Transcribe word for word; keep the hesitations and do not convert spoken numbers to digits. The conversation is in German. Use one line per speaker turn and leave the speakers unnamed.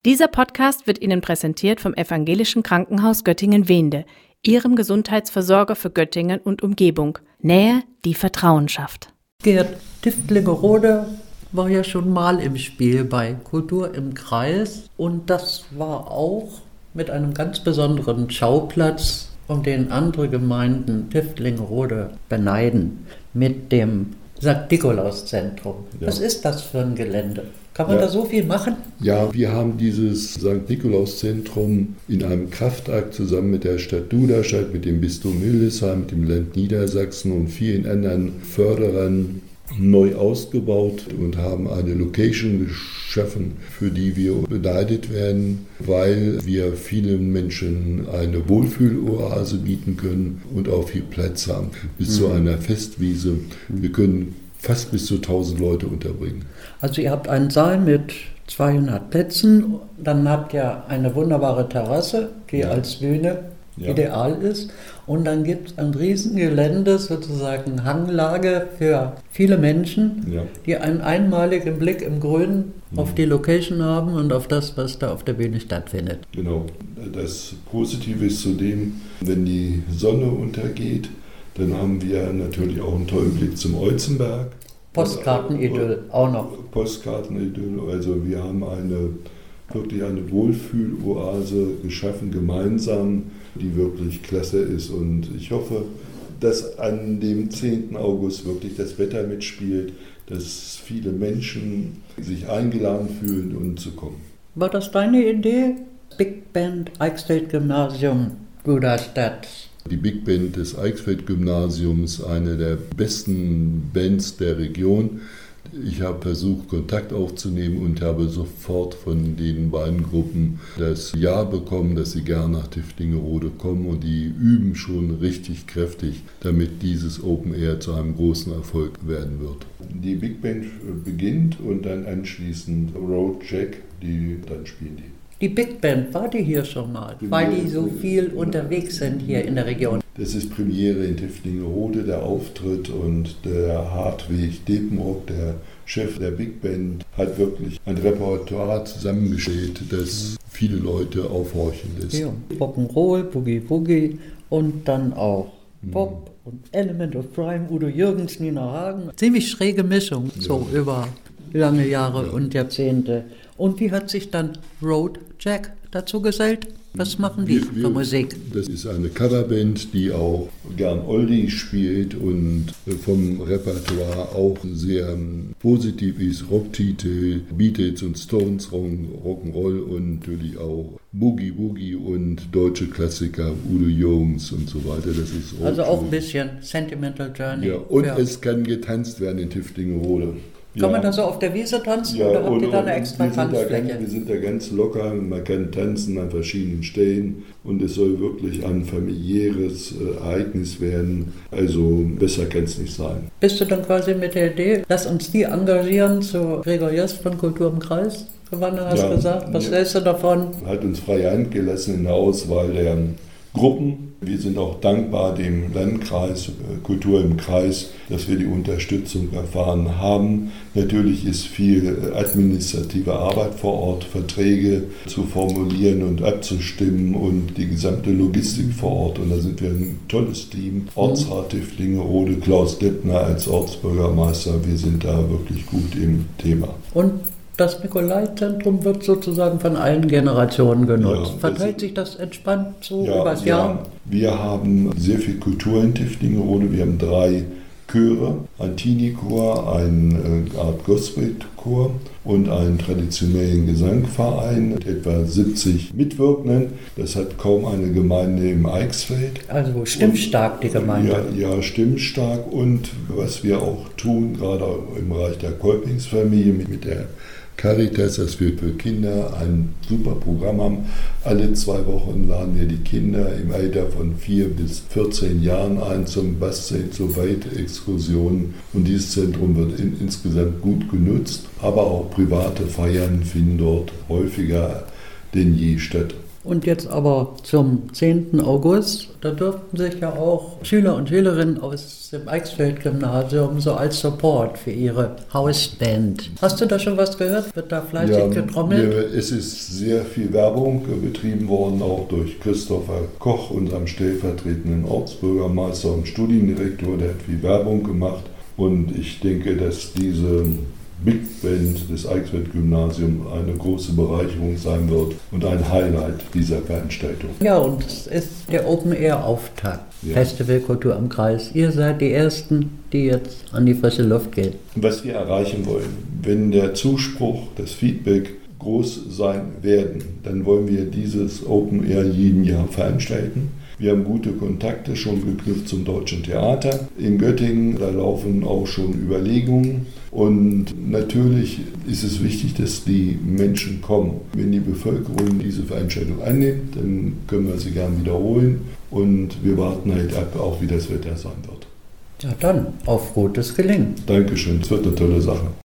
Dieser Podcast wird Ihnen präsentiert vom Evangelischen Krankenhaus Göttingen-Wehnde, Ihrem Gesundheitsversorger für Göttingen und Umgebung. Nähe, die Vertrauen schafft.
Gerd Tiftlingerode war ja schon mal im Spiel bei Kultur im Kreis und das war auch mit einem ganz besonderen Schauplatz, um den andere Gemeinden Tiftlingerode beneiden, mit dem Sankt Nikolaus-Zentrum. Ja. Was ist das für ein Gelände? Kann man ja. da so viel machen?
Ja, wir haben dieses Sankt Nikolaus-Zentrum in einem Kraftakt zusammen mit der Stadt Duderstadt, mit dem Bistum Hildesheim, mit dem Land Niedersachsen und vielen anderen Förderern neu ausgebaut und haben eine Location geschaffen, für die wir beneidet werden, weil wir vielen Menschen eine Wohlfühloase bieten können und auch viel Platz haben. Bis mhm. zu einer Festwiese. Wir können fast bis zu tausend Leute unterbringen.
Also ihr habt einen Saal mit zweihundert Plätzen, dann habt ihr eine wunderbare Terrasse, die ja. als Bühne ja. ideal ist. Und dann gibt es ein Riesengelände, sozusagen Hanglage für viele Menschen, ja. die einen einmaligen Blick im Grünen mhm. auf die Location haben und auf das, was da auf der Bühne stattfindet.
Genau. Das Positive ist zudem, wenn die Sonne untergeht, dann haben wir natürlich auch einen tollen Blick zum Olzenberg.
Postkartenidyll auch noch.
Postkartenidyll, also wir haben eine wirklich eine Wohlfühloase geschaffen, gemeinsam, die wirklich klasse ist. Und ich hoffe, dass an dem zehnten August wirklich das Wetter mitspielt, dass viele Menschen sich eingeladen fühlen, um zu kommen.
War das deine Idee? Big Band Eichsfeld-Gymnasium, Duderstadt.
Die Big Band des Eichsfeld-Gymnasiums, eine der besten Bands der Region. Ich habe versucht, Kontakt aufzunehmen und habe sofort von den beiden Gruppen das Ja bekommen, dass sie gerne nach Tiftlingerode kommen. Und die üben schon richtig kräftig, damit dieses Open Air zu einem großen Erfolg werden wird. Die Big Band beginnt und dann anschließend Road Jack, die dann spielen die.
Die Big Band, war die hier schon mal? Weil die so viel unterwegs sind hier in der Region.
Das ist Premiere in Tiftlingerode, der Auftritt, und der Hartwig Depenrock, der Chef der Big Band, hat wirklich ein Repertoire zusammengestellt, das viele Leute aufhorchen lässt.
Ja, Rock'n'Roll, Boogie Boogie und dann auch Pop mhm. und Element of Crime, Udo Jürgens, Nina Hagen. Ziemlich schräge Mischung, so ja. über lange Jahre ja. und Jahrzehnte. Und wie hat sich dann Road Jack dazu gesellt? Was machen die wir, wir, für Musik?
Das ist eine Coverband, die auch gern Oldie spielt und vom Repertoire auch sehr positiv ist. Rocktitel, Beatles und Stones, Rock'n'Roll und natürlich auch Boogie Boogie und deutsche Klassiker, Udo Jürgens und so weiter. Das ist
also auch ein bisschen Sentimental Journey.
Ja, und ja. es kann getanzt werden in Tiftlingerode.
Kann ja. man da so auf der Wiese tanzen ja, oder habt ihr da eine extra
wir
Tanzfläche?
Ganz, wir sind da ganz locker, man kann tanzen an verschiedenen Stellen und es soll wirklich ein familiäres Ereignis werden. Also besser kann es nicht sein.
Bist du dann quasi mit der Idee, lass uns die engagieren zu Gregor Jöst von Kultur im Kreis? Wann hast du ja, gesagt? Was ja, hältst du davon?
Hat uns freie Hand gelassen in der Auswahl der Gruppen. Wir sind auch dankbar dem Landkreis Kultur im Kreis, dass wir die Unterstützung erfahren haben. Natürlich ist viel administrative Arbeit vor Ort, Verträge zu formulieren und abzustimmen und die gesamte Logistik vor Ort. Und da sind wir ein tolles Team. Ortsrat Tiftlingerode, Klaus Deppner als Ortsbürgermeister. Wir sind da wirklich gut im Thema.
Und das Nikolaizentrum wird sozusagen von allen Generationen genutzt. Ja, Verteilt sich das entspannt so ja, übers Jahr?
Ja. Wir haben sehr viel Kultur in Tiftlingerode. Wir haben drei Chöre, ein Teenie-Chor, eine Art Gospel-Chor und einen traditionellen Gesangverein mit etwa siebzig Mitwirkenden. Das hat kaum eine Gemeinde im Eichsfeld.
Also stimmstark und, die Gemeinde.
Ja, ja, stimmstark. Und was wir auch tun, gerade im Bereich der Kolpingsfamilie mit, mit der Caritas, dass wir für Kinder ein super Programm haben. Alle zwei Wochen laden wir die Kinder im Alter von vier bis vierzehn Jahren ein zum Basteln, zu Weitexkursionen. Und dieses Zentrum wird in, insgesamt gut genutzt. Aber auch private Feiern finden dort häufiger denn je statt.
Und jetzt aber zum zehnten August, da dürften sich ja auch Schüler und Schülerinnen aus dem Eichsfeld-Gymnasium so als Support für ihre Hausband. Hast du da schon was gehört? Wird da fleißig
ja,
getrommelt?
Wir, es ist sehr viel Werbung betrieben worden, auch durch Christopher Koch, unserem stellvertretenden Ortsbürgermeister und Studiendirektor, der hat viel Werbung gemacht. Und ich denke, dass diese Big Band des Eichsfeld-Gymnasiums eine große Bereicherung sein wird und ein Highlight dieser Veranstaltung.
Ja, und es ist der Open-Air-Auftakt.
Ja.
Festival Kultur am Kreis. Ihr seid die Ersten, die jetzt an die frische Luft gehen.
Was wir erreichen wollen, wenn der Zuspruch, das Feedback groß sein werden, dann wollen wir dieses Open Air jeden Jahr veranstalten. Wir haben gute Kontakte schon geknüpft zum Deutschen Theater in Göttingen. Da laufen auch schon Überlegungen. Und natürlich ist es wichtig, dass die Menschen kommen. Wenn die Bevölkerung diese Veranstaltung annimmt, dann können wir sie gern wiederholen. Und wir warten halt ab, auch wie das Wetter sein wird.
Ja, dann auf gutes Gelingen.
Dankeschön, es wird eine tolle Sache.